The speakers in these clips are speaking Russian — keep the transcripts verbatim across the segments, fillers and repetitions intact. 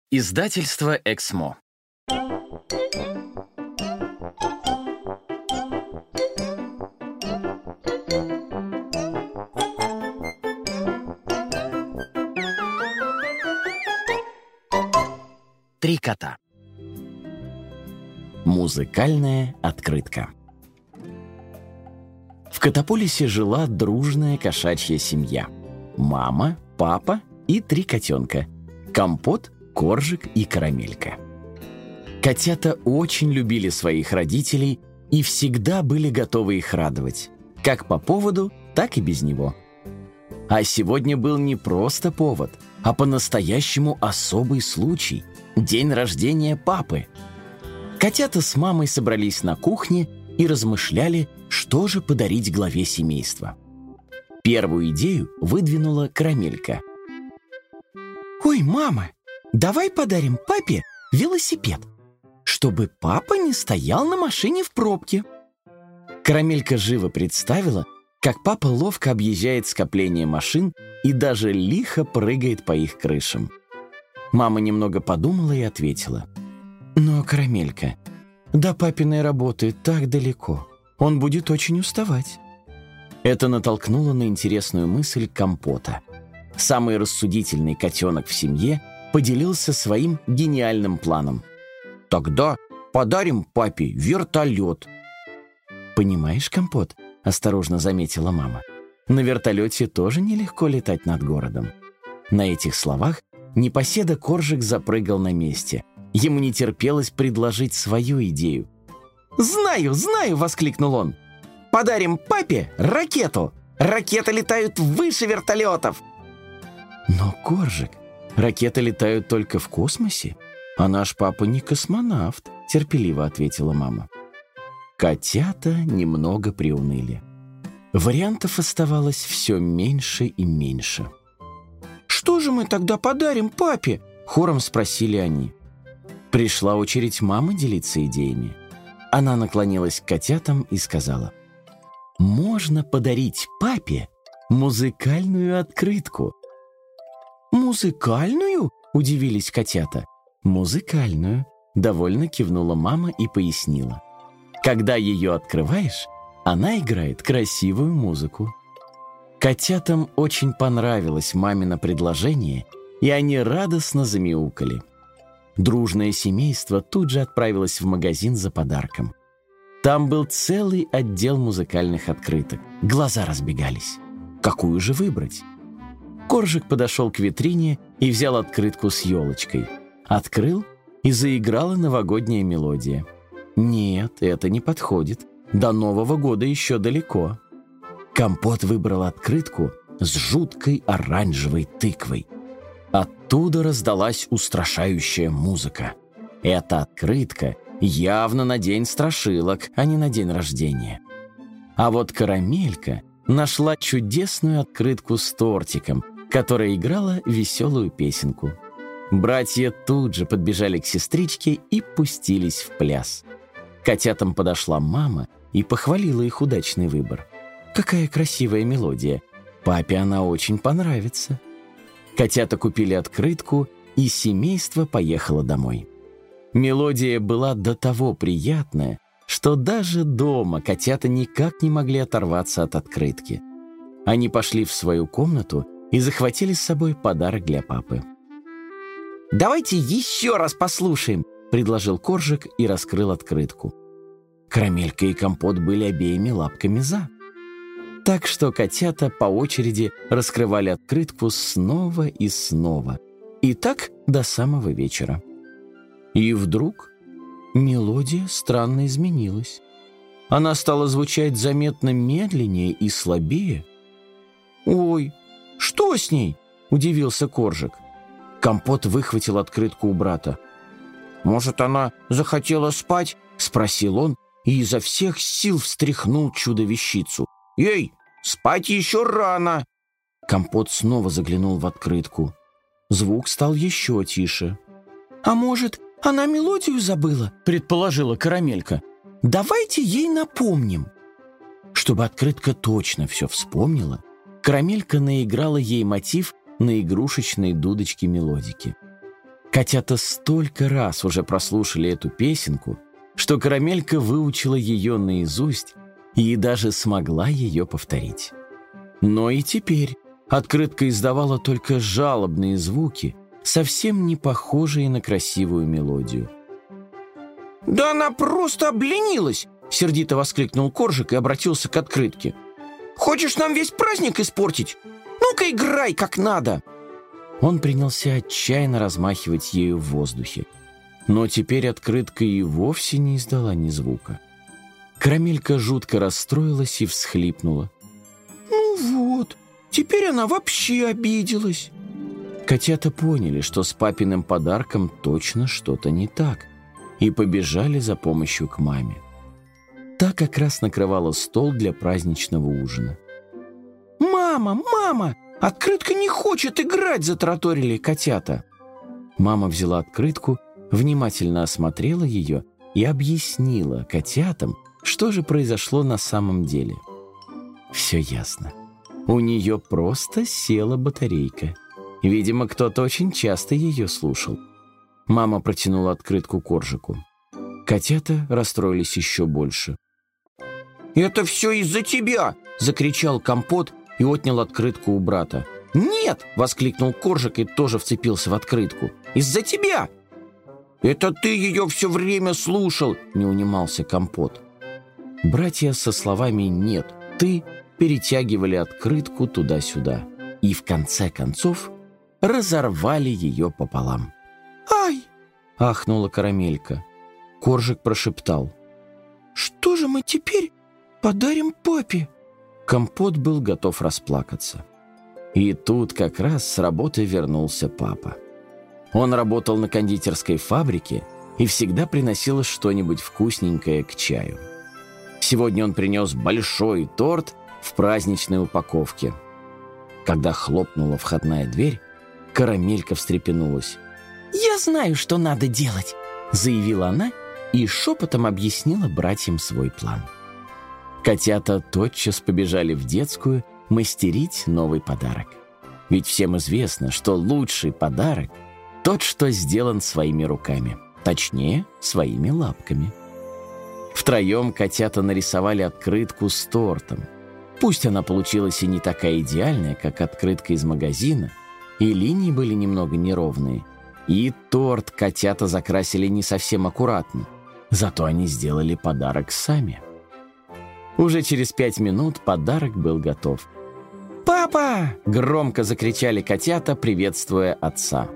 Издательство «Эксмо». Три кота. Музыкальная открытка. В Котополисе жила дружная кошачья семья. Мама, папа и три котенка. Компот, Коржик и Карамелька. Котята очень любили своих родителей и всегда были готовы их радовать. Как по поводу, так и без него. А сегодня был не просто повод, а по-настоящему особый случай – день рождения папы. Котята с мамой собрались на кухне и размышляли, что же подарить главе семейства. Первую идею выдвинула Карамелька. «Ой, мама, давай подарим папе велосипед, чтобы папа не стоял на машине в пробке». Карамелька живо представила, как папа ловко объезжает скопление машин и даже лихо прыгает по их крышам. Мама немного подумала и ответила. «Но, Карамелька, до папиной работы так далеко. Он будет очень уставать». Это натолкнуло на интересную мысль Компота. Самый рассудительный котенок в семье поделился своим гениальным планом. «Тогда подарим папе вертолет». «Понимаешь, Компот?» — осторожно заметила мама. «На вертолете тоже нелегко летать над городом». На этих словах непоседа Коржик запрыгал на месте. Ему не терпелось предложить свою идею. «Знаю, знаю!» — воскликнул он. «Подарим папе ракету! Ракеты летают выше вертолетов!» «Но, Коржик, ракеты летают только в космосе, а наш папа не космонавт», — терпеливо ответила мама. Котята немного приуныли. Вариантов оставалось все меньше и меньше. «Что же мы тогда подарим папе?» — хором спросили они. Пришла очередь мамы делиться идеями. Она наклонилась к котятам и сказала: «Можно подарить папе музыкальную открытку». «Музыкальную?» — удивились котята. «Музыкальную», — довольно кивнула мама и пояснила. «Когда ее открываешь, она играет красивую музыку». Котятам очень понравилось мамино предложение, и они радостно замяукали. Дружное семейство тут же отправилось в магазин за подарком. Там был целый отдел музыкальных открыток. Глаза разбегались. Какую же выбрать? Коржик подошел к витрине и взял открытку с елочкой. Открыл, и заиграла новогодняя мелодия. Нет, это не подходит. До Нового года еще далеко. Компот выбрал открытку с жуткой оранжевой тыквой. Оттуда раздалась устрашающая музыка. Эта открытка явно на день страшилок, а не на день рождения. А вот Карамелька нашла чудесную открытку с тортиком, которая играла веселую песенку. Братья тут же подбежали к сестричке и пустились в пляс. Котятам подошла мама и похвалила их удачный выбор. «Какая красивая мелодия! Папе она очень понравится». Котята купили открытку, и семейство поехало домой. Мелодия была до того приятная, что даже дома котята никак не могли оторваться от открытки. Они пошли в свою комнату и захватили с собой подарок для папы. «Давайте еще раз послушаем», — предложил Коржик и раскрыл открытку. Карамелька и Компот были обеими лапками «за». Так что котята по очереди раскрывали открытку снова и снова. И так до самого вечера. И вдруг мелодия странно изменилась. Она стала звучать заметно медленнее и слабее. «Ой, что с ней?» — удивился Коржик. Компот выхватил открытку у брата. «Может, она захотела спать?» — спросил он и изо всех сил встряхнул чудо-вещицу. «Эй, спать еще рано!» Компот снова заглянул в открытку. Звук стал еще тише. «А может, она мелодию забыла?» — предположила Карамелька. «Давайте ей напомним». Чтобы открытка точно все вспомнила, Карамелька наиграла ей мотив на игрушечной дудочке мелодики. Котята столько раз уже прослушали эту песенку, что Карамелька выучила ее наизусть и даже смогла ее повторить. Но и теперь открытка издавала только жалобные звуки, совсем не похожие на красивую мелодию. «Да она просто обленилась!» — сердито воскликнул Коржик и обратился к открытке. «Хочешь нам весь праздник испортить? Ну-ка играй как надо!» Он принялся отчаянно размахивать ею в воздухе. Но теперь открытка и вовсе не издала ни звука. Карамелька жутко расстроилась и всхлипнула. «Ну вот, теперь она вообще обиделась!» Котята поняли, что с папиным подарком точно что-то не так, и побежали за помощью к маме. Та как раз накрывала стол для праздничного ужина. «Мама, мама! Открытка не хочет играть!» — затараторили котята. Мама взяла открытку, внимательно осмотрела ее и объяснила котятам, что же произошло на самом деле. Все ясно. У нее просто села батарейка. Видимо, кто-то очень часто ее слушал. Мама протянула открытку Коржику. Котята расстроились еще больше. «Это все из-за тебя!» — закричал Компот и отнял открытку у брата. «Нет!» — воскликнул Коржик и тоже вцепился в открытку. «Из-за тебя!» «Это ты ее все время слушал!» — не унимался Компот. Братья со словами «нет, ты» перетягивали открытку туда-сюда и в конце концов разорвали ее пополам. «Ай!» — ахнула Карамелька. Коржик прошептал: «Что же мы теперь подарим папе?» Компот был готов расплакаться. И тут как раз с работы вернулся папа. Он работал на кондитерской фабрике и всегда приносил что-нибудь вкусненькое к чаю. Сегодня он принес большой торт в праздничной упаковке. Когда хлопнула входная дверь, Карамелька встрепенулась. «Я знаю, что надо делать», — заявила она и шепотом объяснила братьям свой план. Котята тотчас побежали в детскую мастерить новый подарок. Ведь всем известно, что лучший подарок — тот, что сделан своими руками, точнее, своими лапками. Втроем котята нарисовали открытку с тортом. Пусть она получилась и не такая идеальная, как открытка из магазина, и линии были немного неровные, и торт котята закрасили не совсем аккуратно, зато они сделали подарок сами. Уже через пять минут подарок был готов. «Папа!» — громко закричали котята, приветствуя отца.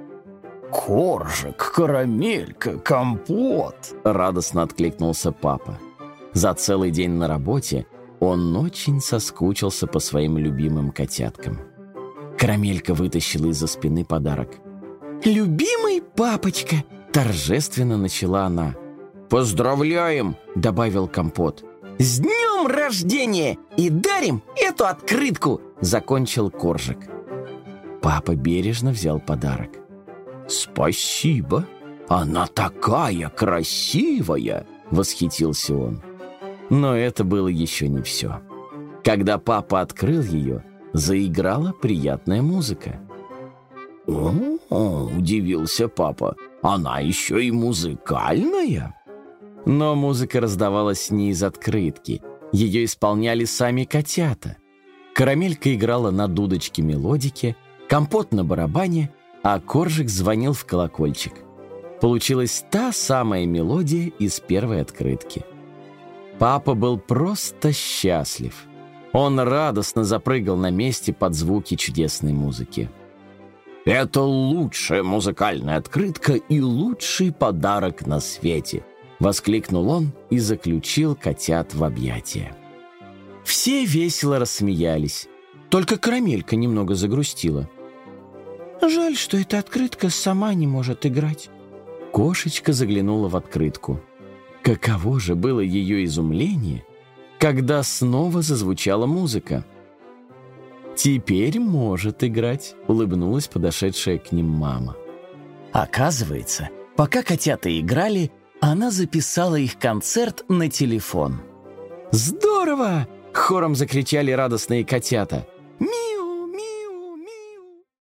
«Коржик, Карамелька, Компот!» — радостно откликнулся папа. За целый день на работе он очень соскучился по своим любимым котяткам. Карамелька вытащила из-за спины подарок. «Любимый папочка!» — торжественно начала она. «Поздравляем!» — добавил Компот. «С днем рождения! И дарим эту открытку!» — закончил Коржик. Папа бережно взял подарок. «Спасибо! Она такая красивая!» — восхитился он. Но это было еще не все. Когда папа открыл ее, заиграла приятная музыка. «О, — удивился папа, — она еще и музыкальная!» Но музыка раздавалась не из открытки. Ее исполняли сами котята. Карамелька играла на дудочке-мелодике, Компот на барабане, а Коржик звонил в колокольчик. Получилась та самая мелодия из первой открытки. Папа был просто счастлив. Он радостно запрыгал на месте под звуки чудесной музыки. «Это лучшая музыкальная открытка и лучший подарок на свете!» — воскликнул он и заключил котят в объятия. Все весело рассмеялись, только Карамелька немного загрустила. «Жаль, что эта открытка сама не может играть». Кошечка заглянула в открытку. Каково же было ее изумление, когда снова зазвучала музыка. «Теперь может играть», — улыбнулась подошедшая к ним мама. Оказывается, пока котята играли, она записала их концерт на телефон. «Здорово!» — хором закричали радостные котята.